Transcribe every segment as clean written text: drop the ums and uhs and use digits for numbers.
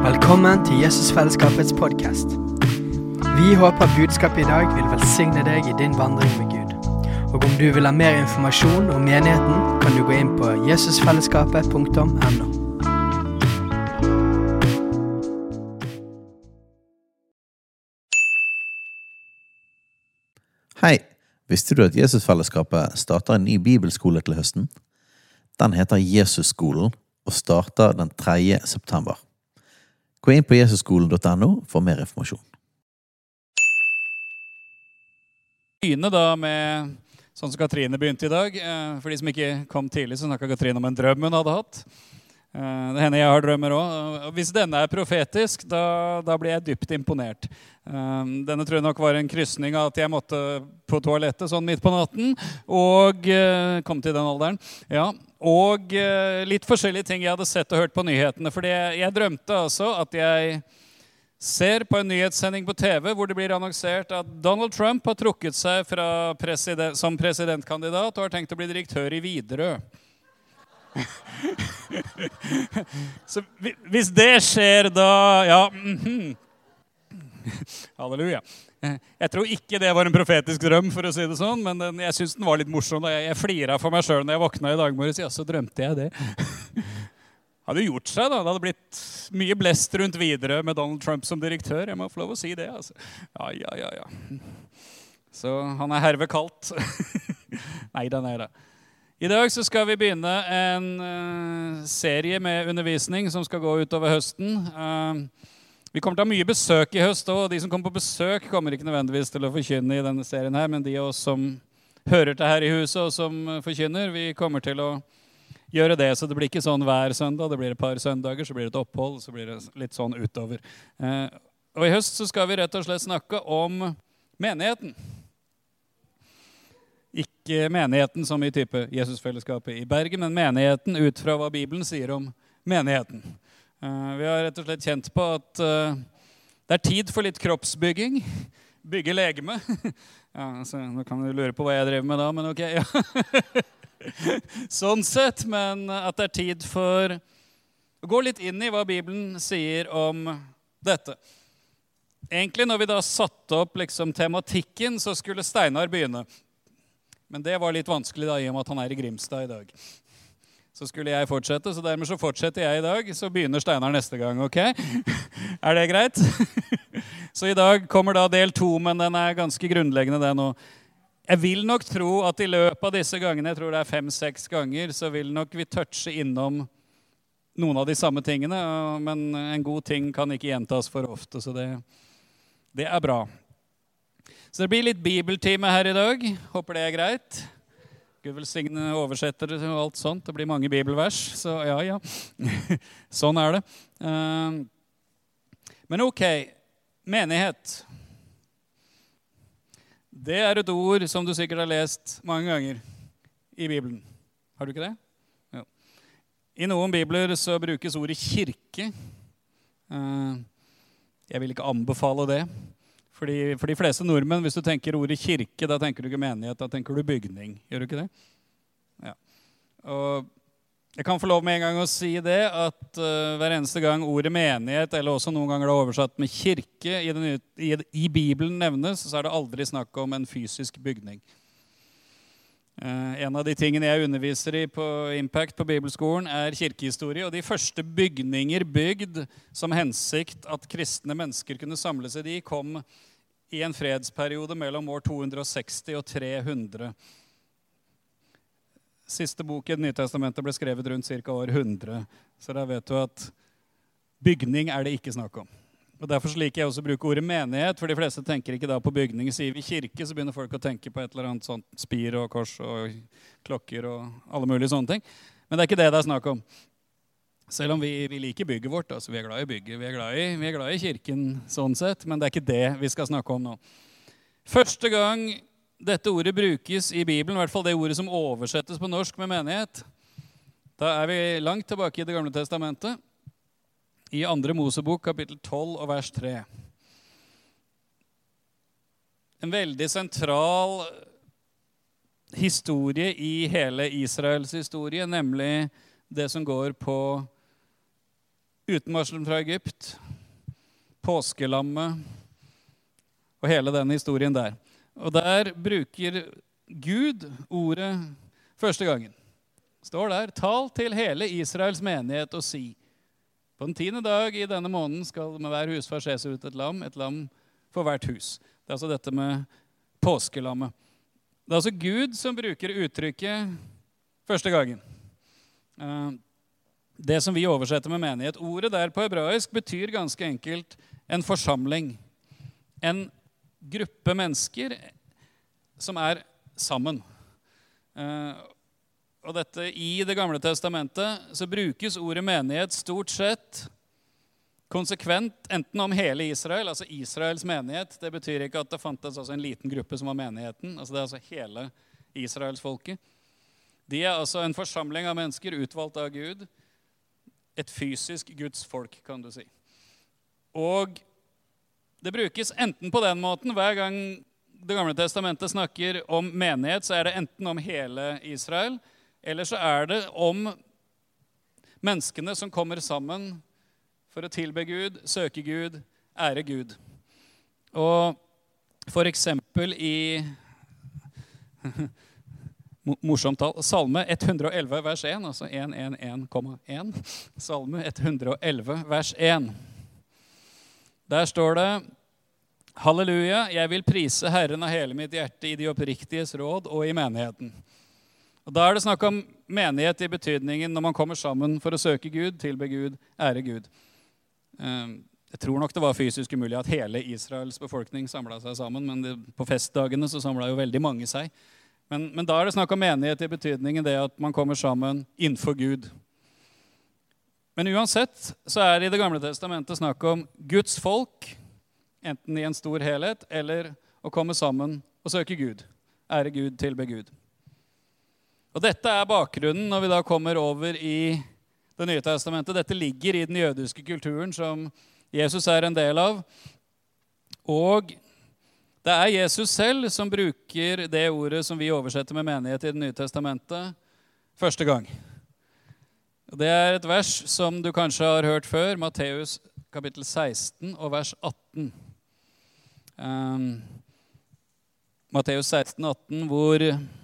Velkommen til Jesusfellesskapets podcast. Vi håper budskapet I dag vil velsigne deg I din vandring med Gud. Og om du vil ha mer informasjon om menigheten, kan du gå inn på jesusfellesskapet.no. Hei, visste du at Jesusfellesskapet starter en ny bibelskole til høsten? Den heter Jesusskolen og starter den 3. september. Gå inn på jesusskolen.no for mer informasjon. Begynne da med, sånn som Katrine begynte I dag. For de som ikke kom tidlig, så snakket Katrine om en drøm hun hadde hatt. Det hender jeg har drømmer også. Hvis denne profetisk, da blir jeg dypt imponert. Denne tror jeg nok var en kryssning av at jeg måtte på toalettet sånn midt på natten, og kom til den alderen. Ja, og litt forskjellige ting jeg hadde sett og hørt på nyhetene, fordi jeg drømte altså at jeg ser på en nyhetssending på TV hvor det blir annonsert at Donald Trump har trukket seg fra som presidentkandidat og har tenkt å bli direktør I Widerøe. Så hvis det skjer da, ja, halleluja. Jeg tror ikke det var en profetisk drøm, for å si det sånn, men jeg synes den var litt morsom. Jeg fliret for meg selv når jeg våknet I dag morges, ja, så drømte jeg det. Hadde jo gjort seg da, det hadde blitt mye blest rundt Widerøe med Donald Trump som direktør, jeg må få lov å si det, altså. Ja. Så han herved kalt. Neida. I dag så skal vi begynne en serie med undervisning som skal gå utover høsten. Vi kommer til å ha mye besøk I høst, og de som kommer på besøk kommer ikke nødvendigvis til å forkynne I denne serien her, men de av oss som hører til her I huset og som forkynner, vi kommer til å gjøre det, så det blir ikke sånn hver søndag, det blir et par søndager, så blir det et opphold, så blir det litt sånn utover. Og I høst så skal vi rett og slett snakke om menigheten. Ikke menigheten som I type Jesusfellesskapet I Bergen, men menigheten ut fra hva Bibelen sier om menigheten. Vi har rett og slett kjent på at det tid for litt kroppsbygging, bygge legeme. Ja, altså, nå kan du lure på hva jeg driver med da, men ok, ja. Sånn sett, men at det tid for å gå litt inn I hva Bibelen sier om dette. Egentlig når vi da satte opp liksom tematikken, så skulle Steinar begynne. Men det var litt vanskelig da, I og med at han I Grimstad I dag. Så skulle jeg fortsette, så dermed så fortsetter jeg I dag, så begynner Steinar neste gang, ok? Det greit? Så I dag kommer da del 2, men den ganske grunnleggende den nå. Jeg vil nok tro at I løpet av disse gangene, jeg tror det 5-6 ganger, så vil nok vi touche innom noen av de samme tingene, men en god ting kan ikke gjentas for ofte, så det bra. Så det blir litt bibeltime her I dag, håper det greit. Gud velsigne oversettere og alt sånt. Det blir mange bibelvers, så ja. Sånn det. Men ok, menighet. Det et ord som du sikkert har lest mange ganger I Bibelen. Har du ikke det? Ja. I noen bibler så brukes ordet kirke. Jeg vil ikke anbefale det. For de fleste nordmenn, hvis du tenker ordet kirke, da tenker du ikke menighet, da tenker du bygning. Gjør du ikke det? Ja. Og jeg kan få lov med en gang å si det, at hver eneste gang ordet menighet, eller også noen ganger det oversatt med kirke, I Bibelen nevnes, så det aldri snakk om en fysisk bygning. En av de tingene jeg underviser I på Impact på Bibelskolen kirkehistorie, og de første bygninger bygd som hensikt at kristne mennesker kunne samle seg I, kom I en fredsperiode mellom år 260 og 300. Siste bok I Det nye testamentet ble skrevet rundt cirka år 100, så da vet du at bygning det ikke snakk om. Og derfor liker jeg også å bruke ordet menighet, for de fleste tenker ikke da på bygning. Sier vi kirke, så begynner folk å tenke på et eller annet sånt spir og kors og klokker og alle mulige sånne ting. Men det ikke det snakk om. Selv om vi liker bygget vårt, altså vi glad I bygget, vi glad I kirken sånn sett, men det ikke det vi skal snakke om nå. Første gang dette ordet brukes I Bibelen, I hvert fall det ordet som oversettes på norsk med menighet, da vi langt tilbake I Det gamle testamentet, I 2. Mosebok, kapittel 12 og vers 3. En veldig sentral historie I hele Israels historie, nemlig det som går på utmarsjen fra Egypt, påskelammet og hele den historien der. Og der bruker Gud ordet første gangen. Står der, tal til hele Israels menighet og si, på den 10. dag i denne måneden skal med hver husfar skjes ut et lam for hvert hus. Det er altså dette med påskelammet. Det er altså Gud som bruker uttrykket første gangen. Det som vi oversetter med menighet. Ordet der på hebraisk betyr ganske enkelt en forsamling. En gruppe mennesker som er sammen. Og dette i Det gamle testamentet så brukes ordet menighet stort sett konsekvent enten om hele Israel, altså Israels menighet. Det betyr ikke at det fantes altså en liten gruppe som var menigheten. Altså det er altså hele Israels folket. De er altså en forsamling av mennesker utvalgt av Gud. Et fysisk Guds folk, kan du si. Og det brukes enten på den måten, hver gang Det gamle testamentet snakker om menighet, så er det enten om hele Israel, eller så er det om menneskene som kommer sammen for å tilbe Gud, søke Gud, ære Gud. Og for eksempel i morsomt tall, Salme 111 vers 1, altså 111,1, Salme 111 vers 1. Der står det, Halleluja, jeg vil prise Herren av hele mitt hjerte i de oppriktiges råd og i menigheten. Og da er det snakk om menighet i betydningen når man kommer sammen for å søke Gud, tilbe Gud, ære Gud. Jeg tror nok det var fysisk umulig at hele Israels befolkning samlet seg sammen, men på festdagene så samlet jo veldig mange seg. Men da er det snakk om menighet i betydningen det at man kommer sammen innenfor Gud. Men uansett så er det i Det gamle testamentet snakk om Guds folk, enten i en stor helhet, eller å komme sammen og søke Gud, ære Gud, tilbe Gud. Og dette er bakgrunnen når vi da kommer over i Det nye testamentet. Dette ligger i den jødiske kulturen som Jesus er en del av. Og det er Jesus selv som bruker det ordet som vi oversetter med menighet i Det nye testamentet første gang. Det er et vers som du kanskje har hørt før, Matteus kapittel 16 og vers 18. Matteus 16, 18, hvor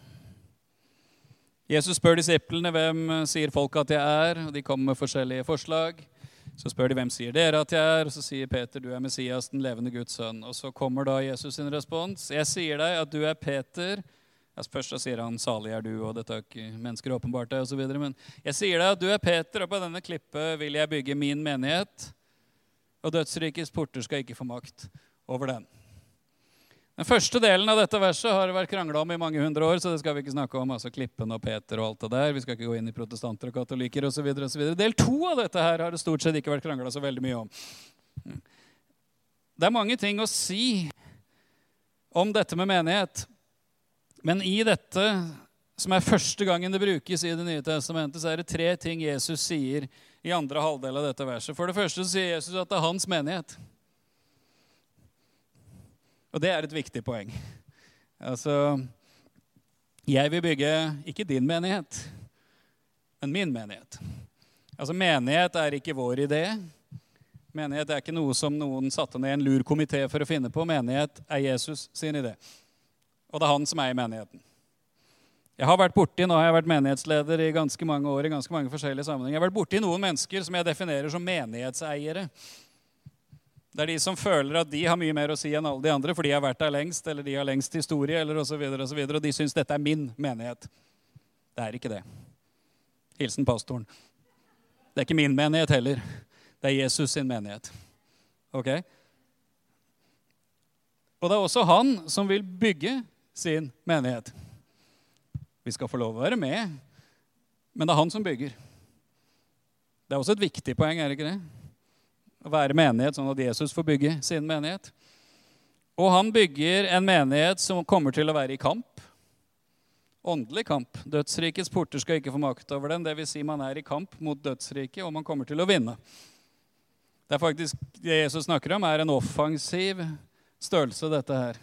Jesus spør disiplene hvem sier folk at jeg er, og de kommer med forskjellige forslag. Så spør de hvem sier dere at jeg er, og så sier Peter du er Messias, den levende Guds sønn. Og så kommer da Jesus sin respons, jeg sier deg at du er Peter. Først så sier han salig er du, og dette er ikke mennesker åpenbart og så videre. Men jeg sier deg at du er Peter, og på denne klippet vil jeg bygge min menighet, og dødsrikets porter skal ikke få makt over den. Den første delen av dette verset har det vært kranglet om i mange hundre år, så det skal vi ikke snakke om, altså Klippen og Peter og alt det der. Vi skal ikke gå inn i protestanter og katolikker og så videre og så videre. Del 2 av dette her har det stort sett ikke vært kranglet så veldig mye om. Det er mange ting å si om dette med menighet, men i dette, som er første gangen det brukes i Det nye testamentet, så er det 3 ting Jesus sier i andre halvdel av dette verset. For det første sier Jesus at det er hans menighet. Og det er et viktig poeng. Altså, jeg vil bygge ikke din menighet, men min menighet. Altså, menighet er ikke vår idé. Menighet er ikke noe som noen satte ned en lur komité for å finne på. Menighet er Jesus sin idé. Og det er han som er i menigheten. Jeg har vært borti, nå har jeg vært menighetsleder i ganske mange år, i ganske mange forskjellige sammenhenger. Jeg har vært borti noen mennesker som jeg definerer som menighetseiere. Det er de som føler at de har mye mer å si enn alle de andre, for de har vært der lengst, eller de har lengst historie, eller og så videre, og de synes dette er min menighet. Det er ikke det. Hilsen pastoren. Det er ikke min menighet heller. Det er Jesus sin menighet. Ok? Og det er også han som vil bygge sin menighet. Vi skal få lov å være med, men det er han som bygger. Det er også et viktig poeng, er det ikke det? Å være menighet sånn at Jesus får bygge sin menighet. Og han bygger en menighet som kommer til å være i kamp. Åndelig kamp. Dødsrikets porter skal ikke få makt over den. Det vil si man er i kamp mot dødsriket, og man kommer til å vinne. Det er faktisk det Jesus snakker om, er en offensiv størrelse, dette her.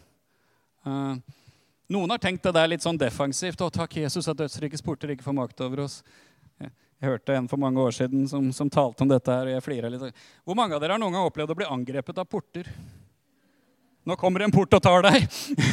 Noen har tenkt det der litt sånn defensivt. Å, takk Jesus at dødsrikets porter ikke får makt over oss. Jeg hørte en for mange år siden som talte om dette her, og jeg flirer litt. Hvor mange av dere har noen gang opplevd å bli angrepet av porter? Nå kommer en port og tar deg.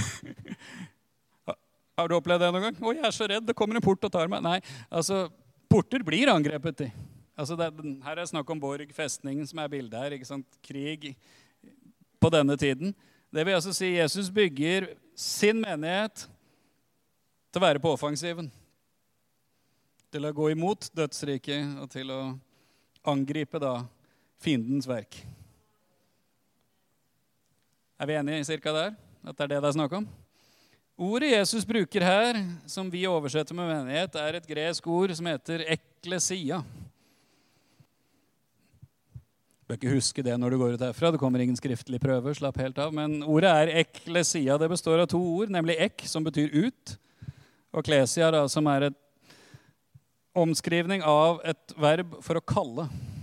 Har du opplevd det noen gang? Å, jeg er så redd, det kommer en port og tar meg. Nei, altså, porter blir angrepet i. Altså, her er snakk om Borg, festningen som er bildet her, ikke sant? Krig på denne tiden. Det vil altså si, Jesus bygger sin menighet til å være på offensiven. Til å gå imot dødsriket og til å angripe da fiendens verk. Er vi enige cirka der? At det er det det er snakk om? Ordet Jesus bruker her, som vi oversetter med menighet, er et gresk ord som heter ekklesia. Du bør ikke huske det når du går ut herfra. Det kommer ingen skriftlig prøve, slapp helt av. Men ordet er ekklesia. Det består av to ord, nemlig ek, som betyr ut, og klesia, da, som er et omskrivning av et verb for å kalle.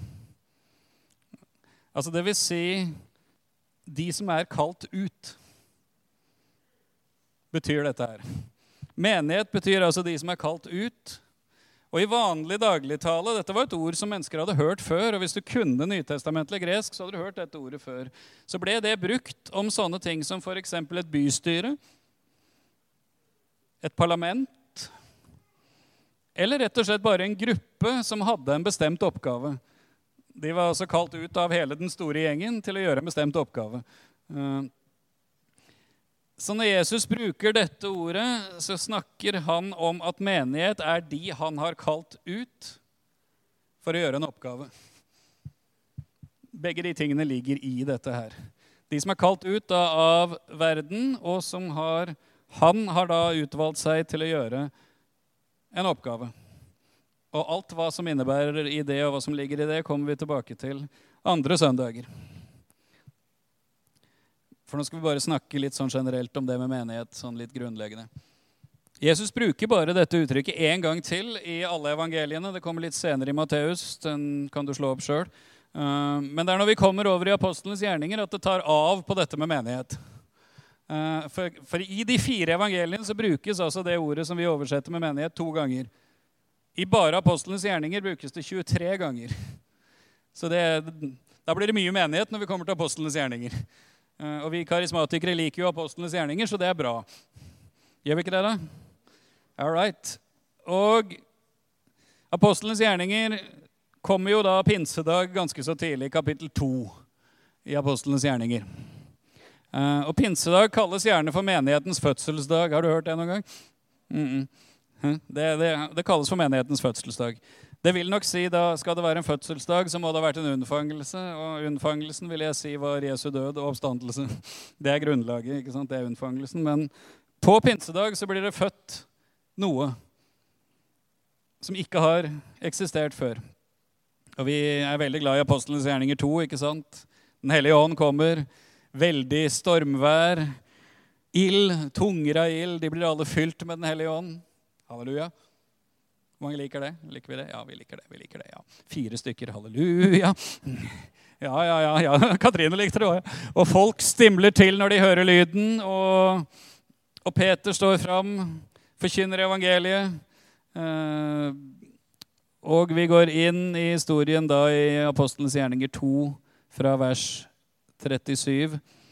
Altså det vil si de som er kalt ut, betyr dette her. Menighet betyr altså de som er kalt ut. Og i vanlig dagligtale, dette var et ord som mennesker hadde hørt før, og hvis du kunne nytestamentlig gresk, så hadde du hørt dette ordet før. Så ble det brukt om sånne ting som for eksempel et bystyre, et parlament, eller rett og slett bare en gruppe som hadde en bestemt oppgave. De var altså kalt ut av hele den store gjengen til å gjøre en bestemt oppgave. Så når Jesus bruker dette ordet, så snakker han om at menighet er de han har kalt ut for å gjøre en oppgave. Begge de tingene ligger i dette her. De som er kalt ut da av verden, og som han har da utvalgt seg til å gjøre en oppgave. Og alt hva som innebærer i det, og hva som ligger i det, kommer vi tilbake til andre søndager. For nå skal vi bare snakke litt sånn generelt om det med menighet, sånn litt grunnleggende. Jesus bruker bare dette uttrykket en gang til i alle evangeliene. Det kommer litt senere i Matteus, den kan du slå opp selv. Men det er når vi kommer over i apostlenes gjerninger at det tar av på dette med menighet. For i de 4 evangeliene så brukes altså det ordet som vi oversetter med menighet 2 ganger. I bare apostlenes gjerninger brukes det 23 ganger. Så da blir det mye menighet når vi kommer til apostlenes gjerninger. Og vi karismatikere liker jo apostlenes gjerninger, så det er bra. Gjør vi ikke det da? All right. Og apostlenes gjerninger kommer jo da pinsedag ganske så tidlig, kapittel 2 i apostlenes gjerninger. Og pinsedag kalles gjerne for menighetens fødselsdag. Har du hørt det noen gang? Det kalles for menighetens fødselsdag. Det vil nok si da skal det være en fødselsdag, så må det ha vært en unnfangelse. Og unnfangelsen vil jeg si var Jesu død og oppstandelse. Det er grunnlaget, ikke sant? Det er unnfangelsen. Men på pinsedag så blir det født noe som ikke har eksistert før. Og vi er veldig glad i apostlenes gjerninger 2, ikke sant? Den hellige ånd kommer. Veldig stormvær, ild, tunger av ild, de blir alle fylt med den hellige ånd. Halleluja. Hvor mange liker det? Liker vi det? Ja, vi liker det, ja. 4 stykker, halleluja. Ja, Katrine likte det også. Og folk stimler til når de hører lyden, og Peter står fram, forkynner evangeliet, og vi går inn i historien da i Apostlenes gjerninger 2 fra vers 37.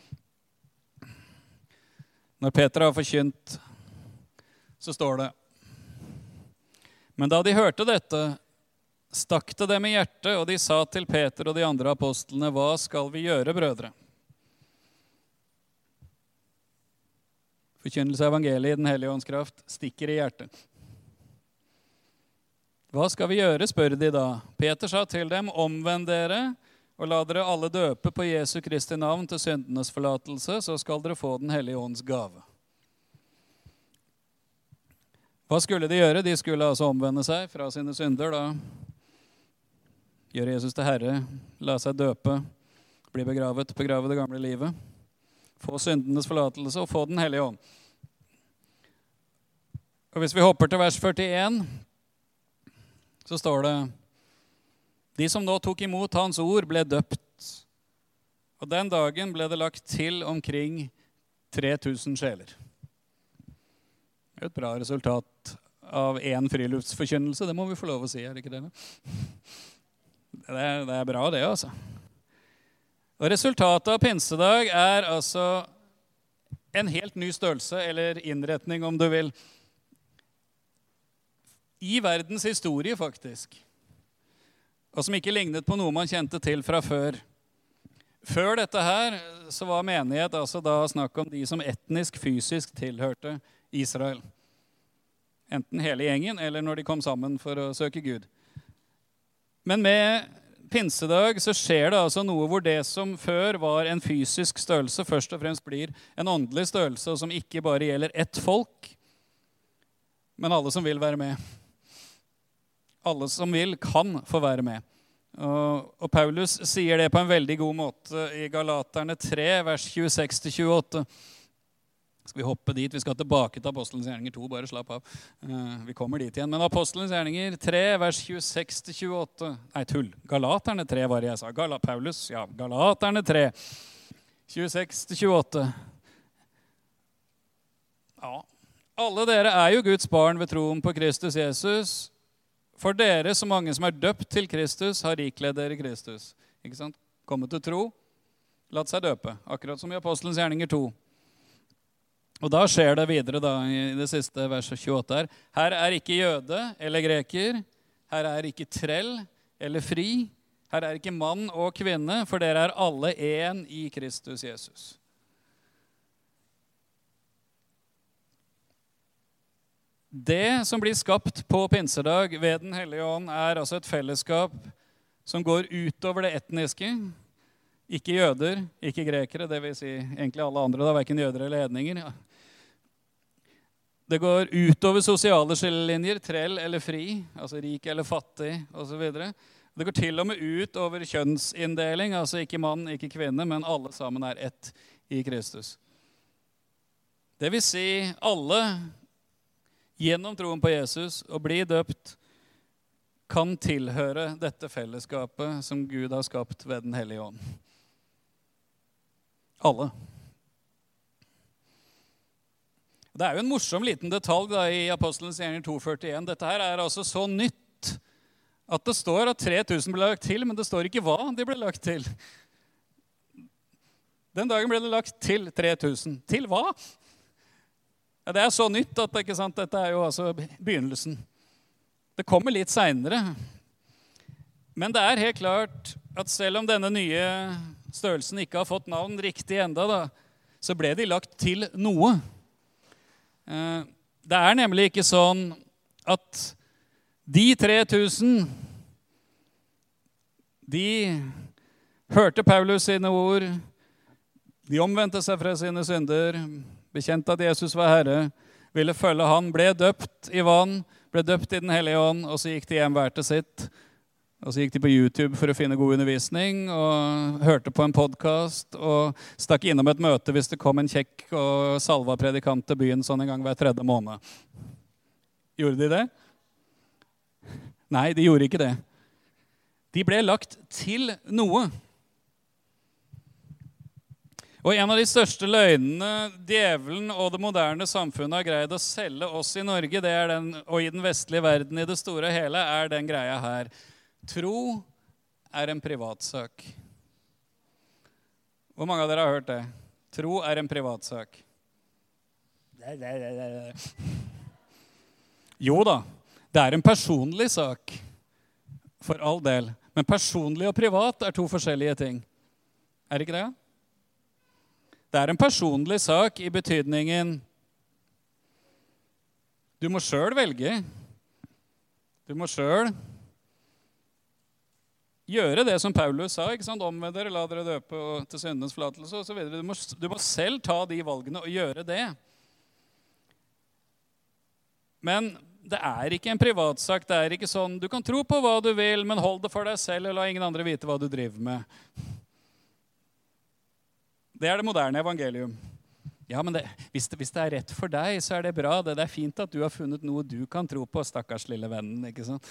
Når Peter har forkynt, så står det: Men da de hørte dette, stakk det dem i hjertet, og de sa til Peter og de andre apostlene: Hva skal vi gjøre, brødre? Forkynnelse av evangeliet i den hellige ånds kraft stikker i hjertet. Hva skal vi gjøre, spør de da. Peter sa til dem: Omvend dere, og la dere alle døpe på Jesu Kristi navn til syndenes forlatelse, så skal dere få den hellige ånds gave. Hva skulle de gjøre? De skulle altså omvende seg fra sine synder, da gjøre Jesus til Herre, la seg døpe, bli begrave det gamle livet, få syndenes forlatelse og få den hellige ånd. Og hvis vi hopper til vers 41, så står det: De som nå tok imot hans ord ble døpt, og den dagen ble det lagt til omkring 3000 sjeler. Et bra resultat av en friluftsforkynnelse. Det må vi få lov å si, er det ikke det? Det er bra det, altså. Og resultatet av pinsedag er altså en helt ny størrelse, eller innretning om du vil, i verdens historie faktisk, og som ikke lignet på noe man kjente til fra før. Før dette her så var menighet altså da snakk om de som etnisk, fysisk tilhørte Israel. Enten hele gjengen, eller når de kom sammen for å søke Gud. Men med pinsedag så skjer det altså noe hvor det som før var en fysisk størrelse, først og fremst blir en åndelig størrelse, som ikke bare gjelder ett folk, men alle som vil være med. Alle som vil kan få være med. Og Paulus sier det på en veldig god måte i Galaterne 3, vers 26-28. Skal vi hoppe dit? Vi skal tilbake til Apostelens gjerninger 2, bare slapp av. Vi kommer dit igjen. Men Apostelens gjerninger 3, vers 26-28. Nei, tull. Galaterne 3 var det jeg sa. Paulus, ja, Galaterne 3, 26-28. Ja, alle dere er jo Guds barn ved troen på Kristus Jesus. For dere, så mange som er døpt til Kristus, har ikledd dere Kristus. Ikke sant? Kommet til tro, latt seg døpe. Akkurat som i Apostelens gjerninger 2. Og da skjer det videre da, i det siste verset 28 her. Her er ikke jøde eller greker. Her er ikke trell eller fri. Her er ikke mann og kvinne, for dere er alle en i Kristus Jesus. Det som blir skapt på pinsedag ved Den hellige ånd er altså et fellesskap som går utover det etniske. Ikke jøder, ikke grekere, det vil si egentlig alle andre, da, hverken jøder eller hedninger. Ja. Det går utover sosiale skillelinjer, trell eller fri, altså rik eller fattig, og så videre. Det går til og med ut over kjønnsinndeling, altså ikke mann, ikke kvinne, men alle sammen er ett i Kristus. Det vil si alle gjennom troen på Jesus og bli døpt kan tilhøre dette fellesskapet som Gud har skapt ved Den hellige ånd. Alle. Det er jo en morsom liten detalj da, i Apostelens gjerninger 2,41. Dette her er altså så nytt at det står at 3000 ble lagt til, men det står ikke hva de ble lagt til. Den dagen ble det lagt til 3000. Til hva? Ja, det er så nytt at ikke sant, dette er jo altså begynnelsen. Det kommer litt senere. Men det er helt klart at selv om denne nye størrelsen ikke har fått navn riktig enda, da, så ble de lagt til noe. Det er nemlig ikke sånn at de 3000, de hørte Paulus sine ord, de omvendte seg fra sine synder, bekjente at Jesus var Herre, ville følge han, ble døpt i vann, ble døpt i Den hellige ånd, og så gikk de hjem hver til sitt. Og så gikk de på YouTube for å finne god undervisning, og hørte på en podcast, og stakk innom et møte hvis det kom en kjekk og salva predikant til byen sånn en gang hver 3. måned. Gjorde de det? Nei, de gjorde ikke det. De ble lagt til noe. Og en av de største løgnene djevelen og det moderne samfunnet har greid å selge oss i Norge, det er den, og i den vestlige verden i det store og hele, er den greia her. Tro er en privatsak. Hvor mange av dere har hørt det? Tro er en privatsak. Jo da, det er en personlig sak, for all del. Men personlig og privat er to forskjellige ting. Er det ikke det? Det er en personlig sak i betydningen du må selv velge. Du må selv gjøre det som Paulus sa, ikke sant? Omvend dere, la dere døpe til syndens forlatelse og så videre. Du må selv ta de valgene og gjøre det. Men det er ikke en privatsak, det er ikke sånn, du kan tro på hva du vil, men hold det for deg selv og la ingen andre vite hva du driver med. Det er det moderne evangelium. Ja, men hvis det er rett for deg, så er det bra. Det er fint at du har funnet noe du kan tro på, stakkars lille vennen, ikke sant?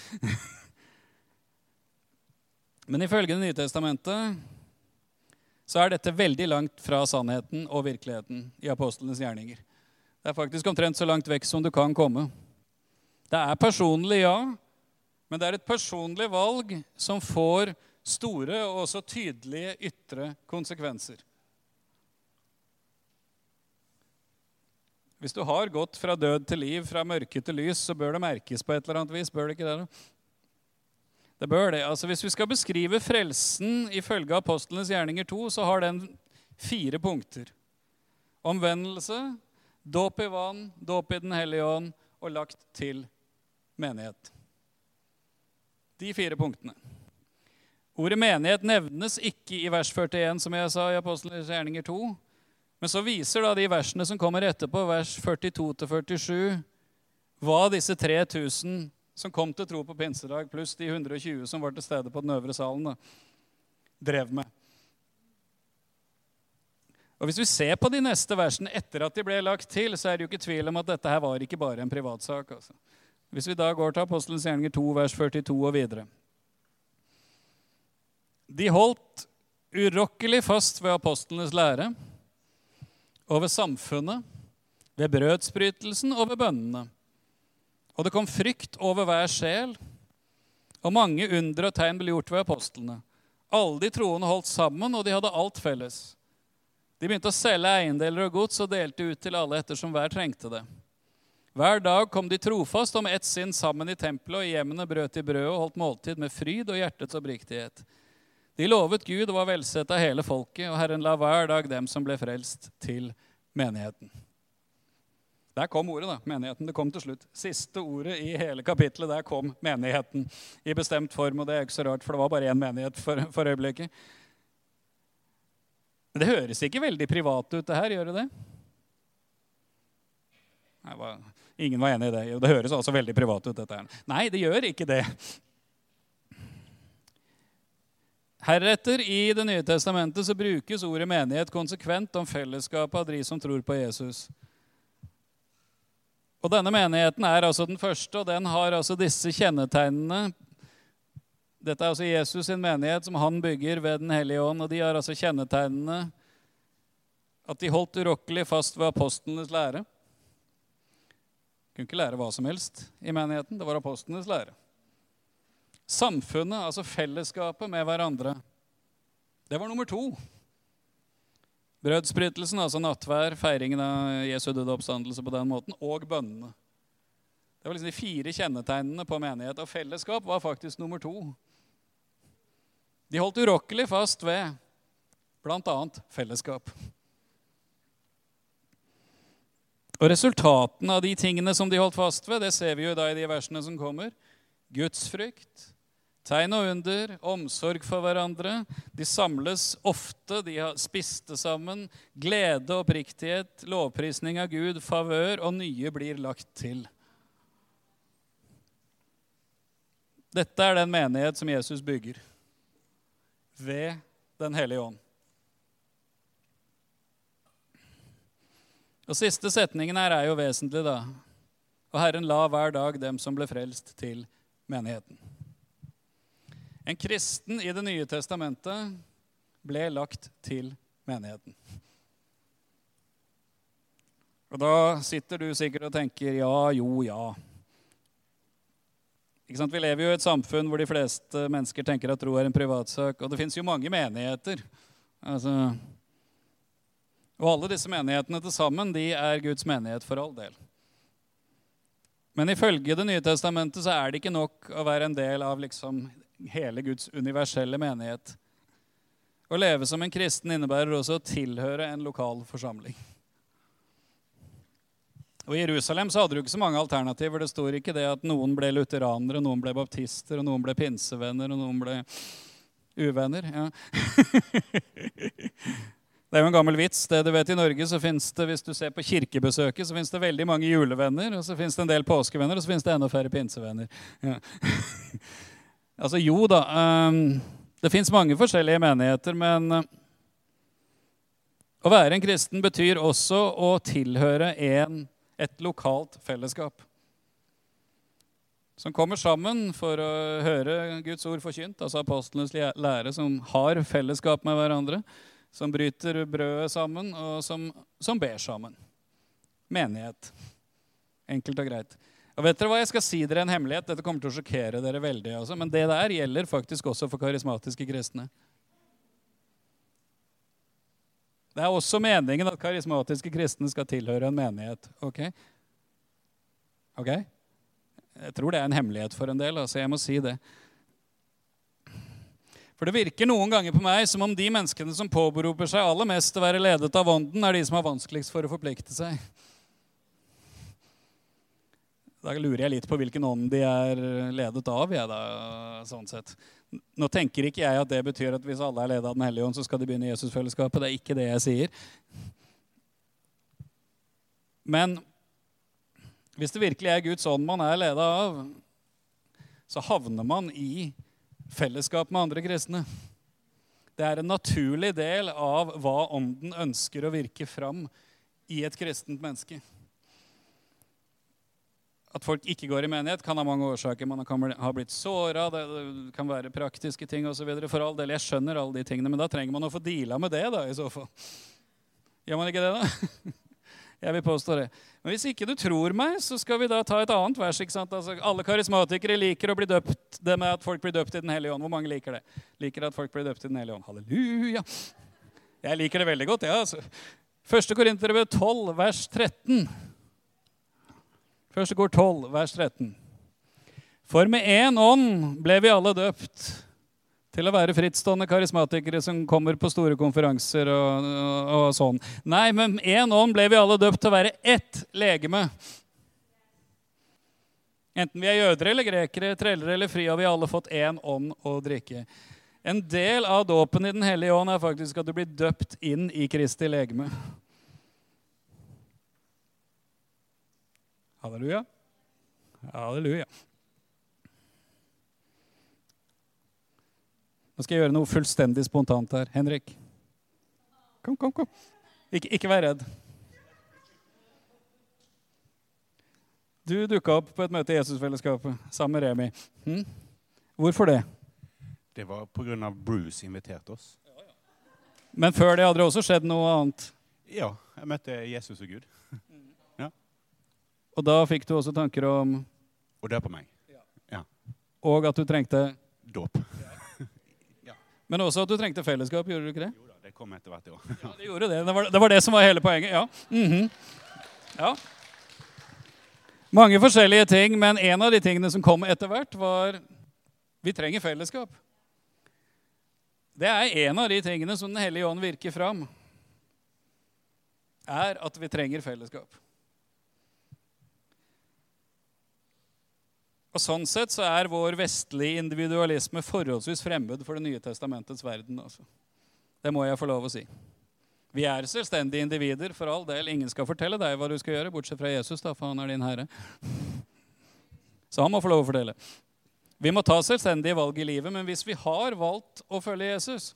Men ifølge Det nye testamentet, så er dette veldig langt fra sannheten og virkeligheten i apostlenes gjerninger. Det er faktisk omtrent så langt vekk som du kan komme. Det er personlig, ja, men det er et personlig valg som får store og også tydelige ytre konsekvenser. Hvis du har gått fra død til liv, fra mørke til lys, så bør det merkes på et eller annet vis, bør det ikke det da? Det bør det. Altså, hvis vi skal beskrive frelsen ifølge Apostlenes gjerninger 2, så har den 4 punkter. Omvendelse, dåp i vann, dåp i den hellige ånd og lagt til menighet. De 4 punktene. Ordet menighet nevnes ikke i vers 41, som jeg sa i Apostlenes gjerninger 2, men så viser da de versene som kommer etterpå, vers 42-47, hva disse 3000 som kom til tro på pinsedag, pluss de 120 som var til stede på den øvre salen, da, drev med. Og hvis vi ser på de neste versene etter at de ble lagt til, så er det jo ikke tvil om at dette her var ikke bare en privatsak. Altså. Hvis vi da går til Apostlenes gjerninger 2, vers 42 og videre. De holdt urokkelig fast ved apostlenes lære, og ved samfunnet, ved brødsbrytelsen og ved bønnene. Og det kom frykt over hver sjel, og mange under og tegn ble gjort ved apostlene. Alle de troende holdt sammen, og de hadde alt felles. De begynte å selge eiendeler og gods og delte ut til alle etter som hver trengte det. Hver dag kom de trofast om ett sinn sammen i tempelet, og i hjemmene brøt de brød og holdt måltid med fryd og hjertets oppriktighet. De lovet Gud og var velsett av hele folket, og Herren la hver dag dem som ble frelst til menigheten. Der kom ordet da, menigheten. Det kom til slutt. Siste ordet i hele kapitlet, der kom menigheten i bestemt form, og det er ikke så rart, for det var bare en menighet for øyeblikket. Men det høres ikke veldig privat ut det her, gjør det det? Nei, ingen var enig i det. Det høres altså veldig privat ut dette her. Nei, det gjør ikke det. Heretter i Det nye testamentet så brukes ordet menighet konsekvent om fellesskapet av de som tror på Jesus. Og denne menigheten er altså den første, og den har altså disse kjennetegnene. Dette er altså Jesus sin menighet som han bygger ved den hellige ånd, og de har altså kjennetegnene at de holdt urokkelig fast ved apostlenes lære. De kunne ikke lære hva som helst i menigheten, det var apostlenes lære. Samfunnet, altså fellesskapet med hverandre, det var nummer 2. Brødsbrytelsen, altså nattvær, feiringen av Jesu døde oppstandelse på den måten, og bønnene. Det var liksom de 4 kjennetegnene på menighet, og fellesskap var faktisk nummer 2. De holdt urokkelig fast ved blant annet fellesskap. Og resultatene av de tingene som de holdt fast ved, det ser vi jo da i de versene som kommer. Gudsfrykt, tegn og under, omsorg for hverandre. De samles ofte, de spiste sammen. Glede og oppriktighet, lovprisning av Gud, favør, og nye blir lagt til. Dette er den menighet som Jesus bygger ved den hellige ånd. Og siste setningen her er jo vesentlig da. Og Herren la hver dag dem som ble frelst til menigheten. En kristen i Det nye testamentet ble lagt til menigheten. Og da sitter du sikkert og tenker, ja. Ikke sant? Vi lever jo i et samfunn hvor de fleste mennesker tenker at tro er en privatsak, og det finnes jo mange menigheter. Og alle disse menighetene til sammen, de er Guds menighet for all del. Men ifølge Det nye testamentet så er det ikke nok å være en del av liksom hele Guds universelle menighet. Å leve som en kristen innebærer også å tilhøre en lokal forsamling. Og I Jerusalem så hadde du ikke så mange alternativer. Det står ikke det at noen ble lutheranere, noen ble baptister, og noen ble pinsevenner, og noen ble uvenner. Ja. Det er jo en gammel vits. Det du vet I Norge så finnes det, hvis du ser på kirkebesøket, så finnes det veldig mange julevenner, og så finnes det en del påskevenner, og så finnes det enda færre pinsevenner. Ja. Altså jo da, det finnes mange forskjellige menigheter, men å være en kristen betyr også å tilhøre et lokalt fellesskap. Som kommer sammen for å høre Guds ord forkynt, altså apostlenes lære som har fellesskap med hverandre, som bryter brødet sammen, og som ber sammen. Menighet. Enkelt og greit. Og vet dere hva, jeg skal si dere en hemmelighet. Dette kommer til å sjokkere dere veldig. Altså. Men det der gjelder faktisk også for karismatiske kristne. Det er også meningen at karismatiske kristne skal tilhøre en menighet. Ok? Jeg tror det er en hemmelighet for en del, altså jeg må si det. For det virker noen ganger på meg som om de menneskene som påberoper seg aller mest å være ledet av ånden, er de som har vanskeligst for å forplikte seg. Da lurer jeg litt på hvilken ånd de er ledet av, jeg da, sånn sett. Nå tenker ikke jeg at det betyr at hvis alle er ledet av den hellige ånd, så skal de begynne i Jesusfellesskapet. Det er ikke det jeg sier. Men hvis det virkelig er Guds ånd man er ledet av, så havner man i fellesskap med andre kristne. Det er en naturlig del av hva ånden ønsker å virke fram i et kristent menneske. At folk ikke går i menighet kan ha mange årsaker. Man kan ha blitt såret, det kan være praktiske ting og så videre. For all del, jeg skjønner alle de tingene, men da trenger man å få deala med det da, i så fall. Gjør man ikke det da? Jeg vil påstå det. Men hvis ikke du tror meg, så skal vi da ta et annet vers, ikke sant? Altså, alle karismatikere liker å bli døpt, det med at folk blir døpt i den hellige ånd. Hvor mange liker det? Liker at folk blir døpt i den hellige ånd. Halleluja! Jeg liker det veldig godt, ja. Altså. 1. Korinterbrev 12, vers 13. 1. Kor 12, vers 13. For med en ånd ble vi alle døpt til å være frittstående karismatikere som kommer på store konferanser og sånn. Nei, men en ånd ble vi alle døpt til å være ett legeme. Enten vi er jøder eller grekere, treller eller fri, har vi alle fått en ånd å drikke. En del av dåpen i den hellige ånd er faktisk at du blir døpt inn i Kristi legeme. Halleluja. Halleluja. Nå skal jeg gjøre noe fullstendig spontant her. Henrik. Kom. Ikke vær redd. Du dukket opp på et møte i Jesusfellesskapet sammen med Remi. Hvorfor det? Det var på grunn av Bruce inviterte oss. Men før det hadde det også skjedd noe annet? Ja, jeg møtte Jesus og Gud. Og da fikk du også tanker om... Og døpe meg. Ja. Og at du trengte... Dåp. Ja. Men også at du trengte fellesskap, gjorde du ikke det? Jo da, det kom etter hvert, ja. Ja, det gjorde det. Det var det som var hele poenget, ja. Ja. Mange forskjellige ting, men en av de tingene som kom etter hvert var... Vi trenger fellesskap. Det er en av de tingene som den hellige ånd virker fram. Er at vi trenger fellesskap. Og sånn sett så er vår vestlige individualisme forholdsvis fremmed for det nye testamentets verden. Altså. Det må jeg få lov å si. Vi er selvstendige individer, for all del. Ingen skal fortelle deg hva du skal gjøre, bortsett fra Jesus, da, for han er din herre. Så han må få lov å fortelle. Vi må ta selvstendige valg i livet, men hvis vi har valgt å følge Jesus,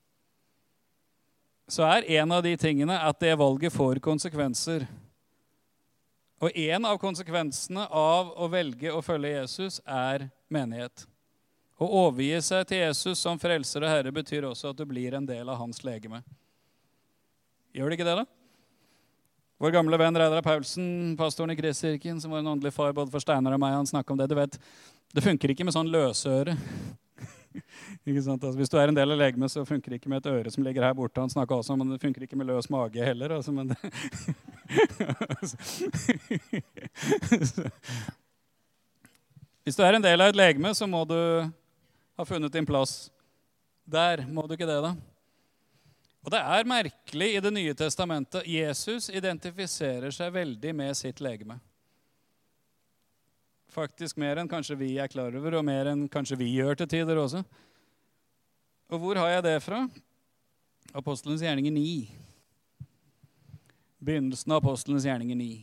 så er en av de tingene at det valget får konsekvenser. Og en av konsekvensene av å velge å følge Jesus er menighet. Å overgi seg til Jesus som frelser og herre betyr også at du blir en del av hans legeme. Gjør det ikke det da? Vår gamle venn Reidar Paulsen, pastoren i Kristkirken, som var en åndelig far både for Steinar og meg, han snakket om det. Du vet, det funker ikke med sånn løsøre. Ikke sant? Altså, hvis du er en del av legemet, så funker det ikke med et øre som ligger her borte. Han snakket også om, men det funker ikke med løs mage heller. Altså, men det Hvis du er en del av et legeme, så må du ha funnet din plass. Der må du ikke det da. Og det er merkelig i Det nye testamentet. Jesus identifiserer seg veldig med sitt legeme. Faktisk mer enn kanskje vi er klar over, og mer enn kanskje vi gjør til tider også. Og hvor har jeg det fra? Apostelens gjerninger 9. Begynnelsen av Apostelens gjerninger 9.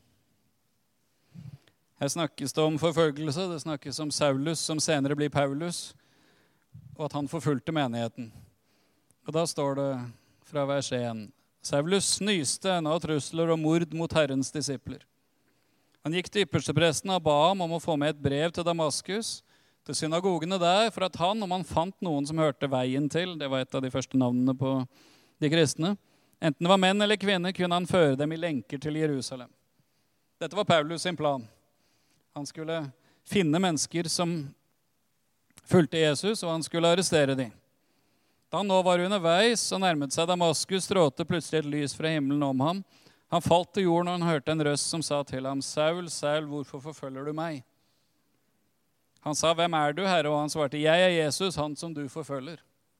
Her snakkes det om forfølgelse, det snakkes om Saulus, som senere blir Paulus, og at han forfulgte menigheten. Og da står det fra vers 1. Saulus snyste ennå av trusler og mord mot Herrens disipler. Han gikk til ypperstepresten og ba ham om å få med et brev til Damaskus, til synagogene der, for at han, om han fant noen som hørte veien til, det var et av de første navnene på de kristne, enten det var menn eller kvinner, kunne han føre dem i lenker til Jerusalem. Dette var Paulus sin plan. Han skulle finne mennesker som fulgte Jesus, og han skulle arrestere dem. Da han nå var underveis og nærmet seg Damaskus, strålte plutselig et lys fra himmelen om ham. Han falt til jorden, og han hørte en røst som sa til ham, «Saul, Saul, hvorfor forfølger du meg?» Han sa, «Hvem er du, Herre?» Og han svarte, «Jeg er Jesus, han som du forfølger.»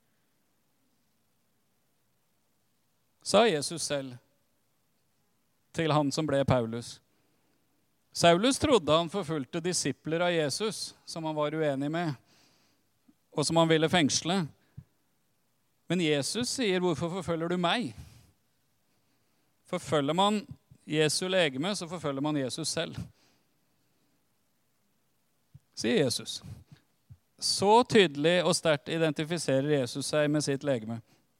Sa Jesus selv til han som ble Paulus. Saulus trodde han forfulgte disipler av Jesus, som han var uenig med, og som han ville fengsle. Men Jesus sier, «Hvorfor forfølger du meg?» Forfølger man Jesu legeme, så forfølger man Jesus selv. Sier Jesus. Så tydelig og sterkt identifiserer Jesus seg med sitt legeme.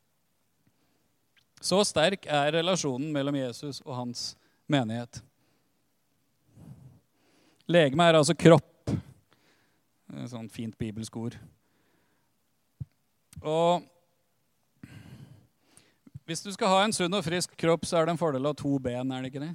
Så sterk er relasjonen mellom Jesus og hans menighet. Legeme er altså kropp. Et sånt fint bibelsk ord. Og hvis du skal ha en sunn og frisk kropp, så er det en fordel av 2 ben, er det ikke det?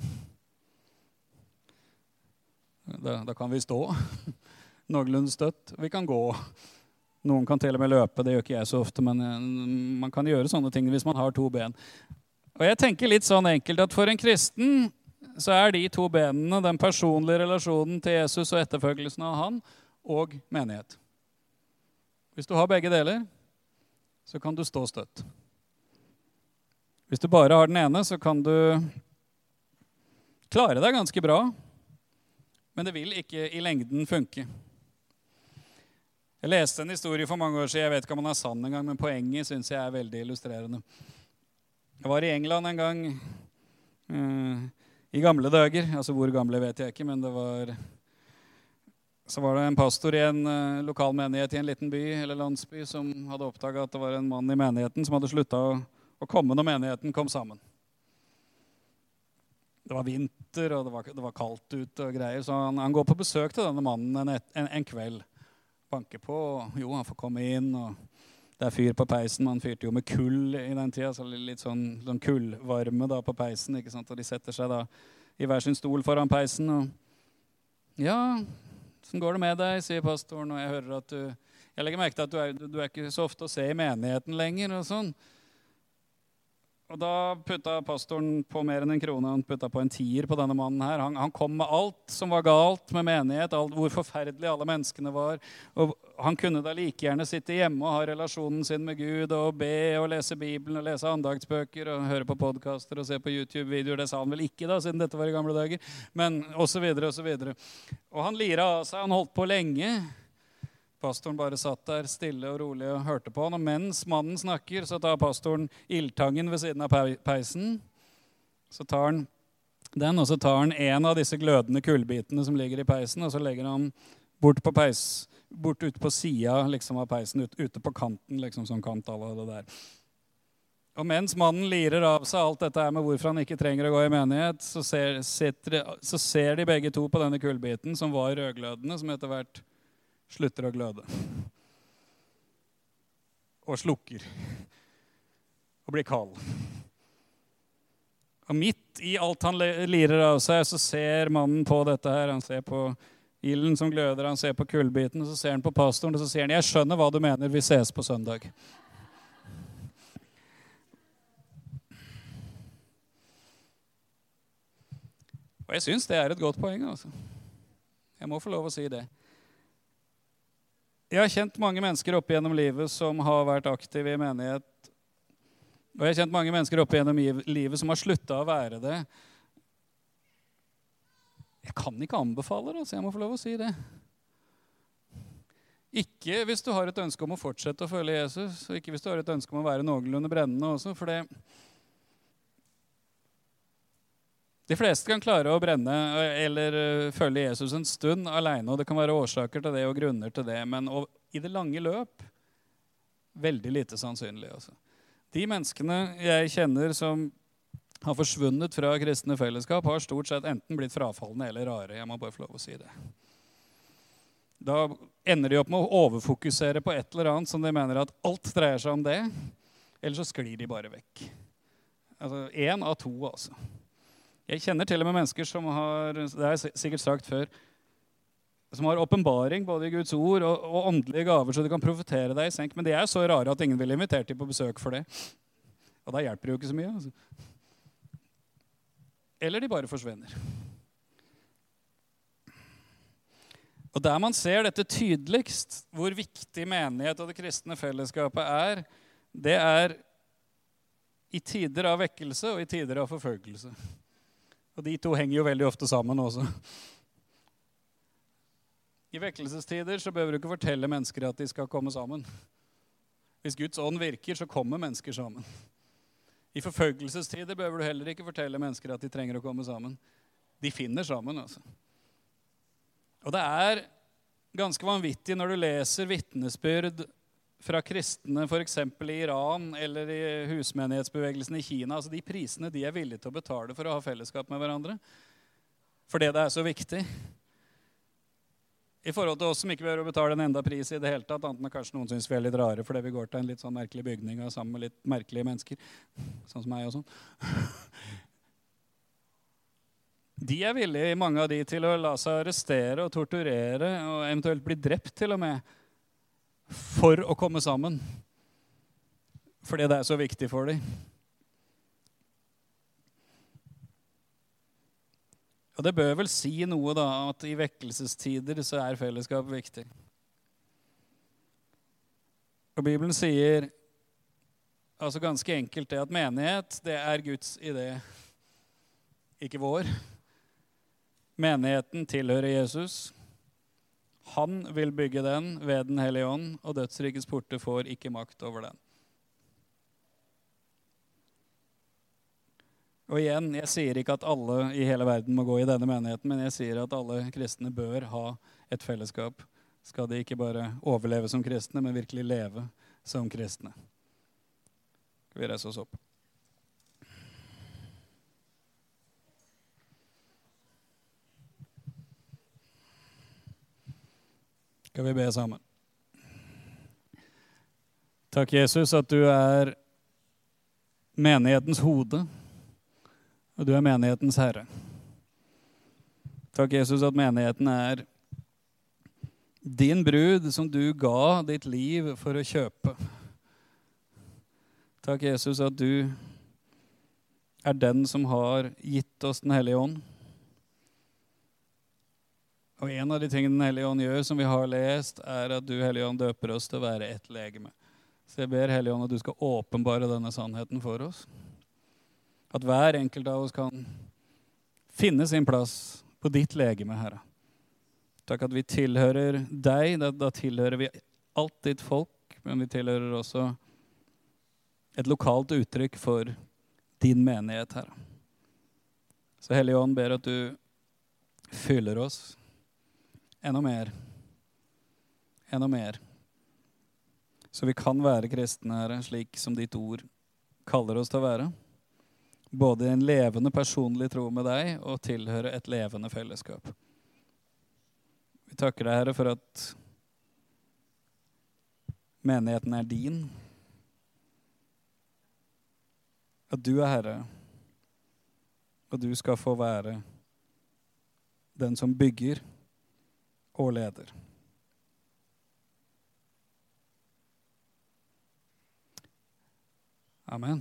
Da kan vi stå noenlunde støtt. Vi kan gå. Noen kan til og med løpe, det gjør ikke jeg så ofte, men man kan gjøre sånne ting hvis man har 2 ben. Og jeg tenker litt sånn enkelt at for en kristen så er de 2 benene den personlige relasjonen til Jesus og etterfølgelsen av han og menighet. Hvis du har begge deler, så kan du stå støtt. Hvis du bare har den ene, så kan du klare deg ganske bra, men det vil ikke i lengden funke. Jeg leste en historie for mange år siden, jeg vet ikke om den er sann en gang, men poenget synes jeg er veldig illustrerende. Jeg var i England en gang, i gamle dager, altså hvor gamle vet jeg ikke, men så var det en pastor i en lokal menighet i en liten by eller landsby som hadde oppdaget at det var en mann i menigheten som hadde sluttet å komme når menigheten kom sammen. Det var vinter, og det var kaldt ute og greier, så han går på besøk til denne mannen en kveld. Banker på, jo, han får komme inn, og det er fyr på peisen. Man fyrte jo med kull i den tida, så litt sånn kullvarme da på peisen, ikke sant? Og de setter seg da i hver sin stol foran peisen, og ja, sånn går det med deg, sier pastoren, og jeg hører at jeg legger merke til at du er ikke så ofte å se i menigheten lenger, og sånn. Og da putta pastoren på mer enn 1 krone, han putta på en 10 på denne mannen her. Han kom med alt som var galt med menighet, hvor forferdelig alle menneskene var. Og han kunne da like gjerne sitte hjemme og ha relasjonen sin med Gud, og be og lese Bibelen, og lese andaktsbøker, og høre på podcaster og se på YouTube-videoer. Det sa han vel ikke da, siden dette var i gamle dager, men og så videre og så videre. Og han lira av seg, han holdt på lenge. Pastoren bare satt der stille og rolig og hørte på han, og mens mannen snakker, så tar pastoren ildtangen ved siden av peisen. Så tar han den, og så tar han en av disse glødende kullbitene som ligger i peisen, og så legger han bort ut på siden liksom, av peisen, ute på kanten, liksom som kant alle det der. Og mens mannen lirer av seg alt dette her med hvorfor han ikke trenger å gå i menighet, så ser de begge to på denne kullbiten som var rødglødende, som etter hvert slutter å gløde. Og slukker. Og blir kald. Og midt i alt han lirer av seg, så ser mannen på dette her. Han ser på ilden som gløder, han ser på kullbiten, og så ser han på pastoren, og så sier han, jeg skjønner hva du mener, vi ses på søndag. Og jeg synes det er et godt poeng, altså. Jeg må få lov å si det. Jeg har kjent mange mennesker opp gjennom livet som har vært aktive i menighet. Og jeg har kjent mange mennesker opp gjennom livet som har sluttet å være det. Jeg kan ikke anbefale det, så jeg må få lov å si det. Ikke hvis du har et ønske om å fortsette å følge Jesus, og ikke hvis du har et ønske om å være noenlunde brennende også, for de fleste kan klare å brenne eller følge Jesus en stund alene, og det kan være årsaker til det og grunner til det, men i det lange løp, veldig lite sannsynlig. Altså. De menneskene jeg kjenner som har forsvunnet fra kristne fellesskap, har stort sett enten blitt frafallende eller rare. Jeg må bare få lov å si det. Da ender de opp med å overfokusere på et eller annet som de mener at alt dreier seg om det, eller så sklir de bare vekk. Altså, 1 av 2, altså. Jeg kjenner til og med mennesker som har, det har jeg sikkert sagt før, som har åpenbaring både i Guds ord og åndelige gaver, så du kan profetere deg i senk. Men de er så rare at ingen vil invitere til på besøk for det. Og da hjelper det jo ikke så mye. Altså. Eller de bare forsvinner. Og der man ser dette tydeligst, hvor viktig menighet og det kristne fellesskapet er, det er i tider av vekkelse og i tider av forfølgelse. Og de to henger jo veldig ofte sammen også. I vekkelsestider så behøver du ikke fortelle mennesker at de skal komme sammen. Hvis Guds ånd virker, så kommer mennesker sammen. I forfølgelsestider behøver du heller ikke fortelle mennesker at de trenger å komme sammen. De finner sammen, altså. Og det er ganske vanvittig når du leser vitnesbyrd fra kristne, for eksempel i Iran eller i husmenighetsbevegelsen i Kina. Altså de prisene de er villige til å betale for å ha fellesskap med hverandre. Fordi det er så viktig. I forhold til oss som ikke behøver å betale en enda pris i det hele tatt, annet enn kanskje noen synes vi er litt rare, fordi vi går til en litt sånn merkelig bygning og sammen med litt merkelige mennesker, sånn som meg og sånn. De er villige, mange av de, til å la seg arrestere og torturere, og eventuelt bli drept til og med, for å komme sammen. Fordi det er så viktig for dem. Og det bør vel si noe da, at i vekkelsestider så er fellesskap viktig. Og Bibelen sier altså ganske enkelt det at menighet, det er Guds idé, ikke vår. Menigheten tilhører Jesus. Han vil bygge den ved den hellige ånd, og dødsrikets porter får ikke makt over den. Og igjen, jeg sier ikke at alle i hele verden må gå i denne menigheten, men jeg sier at alle kristne bør ha et fellesskap. Skal de ikke bare overleve som kristne, men virkelig leve som kristne. Skal vi reise oss opp? Skal vi be sammen? Takk, Jesus, at du er menighetens hode. Og du er menighetens herre. Takk, Jesus, at menigheten er din brud som du ga ditt liv for å kjøpe. Takk, Jesus, at du er den som har gitt oss den hellige ånd. Og en av de tingene den hellige ånd gjør, som vi har lest, er at du, hellige ånd, døper oss til å være ett legeme. Så jeg ber, hellige ånd, at du skal åpenbare denne sannheten for oss. At hver enkelt av oss kan finne sin plass på ditt legeme, Herre. Takk at vi tilhører deg, da tilhører vi alt ditt folk, men vi tilhører også et lokalt uttrykk for din menighet, Herre. Så Hellige Ånd ber at du fyller oss enda mer, så vi kan være kristne, Herre, slik som ditt ord kaller oss til å være. Både en levende personlig tro med deg og tilhøre et levende fellesskap. Vi takker deg, Herre, for at menigheten er din. At du er Herre, og du skal få være den som bygger og leder. Amen.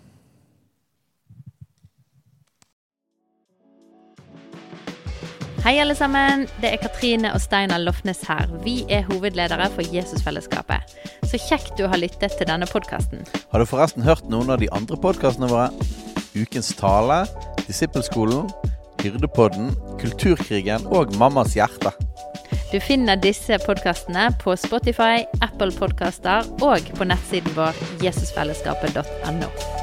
Hei alle sammen, det er Katrine og Steinar Lofnes her. Vi er hovedledere for Jesusfellesskapet. Så kjekt du har lyttet til denne podcasten. Har du forresten hørt noen av de andre podcastene våre? Ukens tale, Disippelskolen, Hyrdepodden, Kulturkrigen og Mammas hjerte. Du finner disse podcastene på Spotify, Apple Podcaster og på nettsiden vår jesusfellesskapet.no.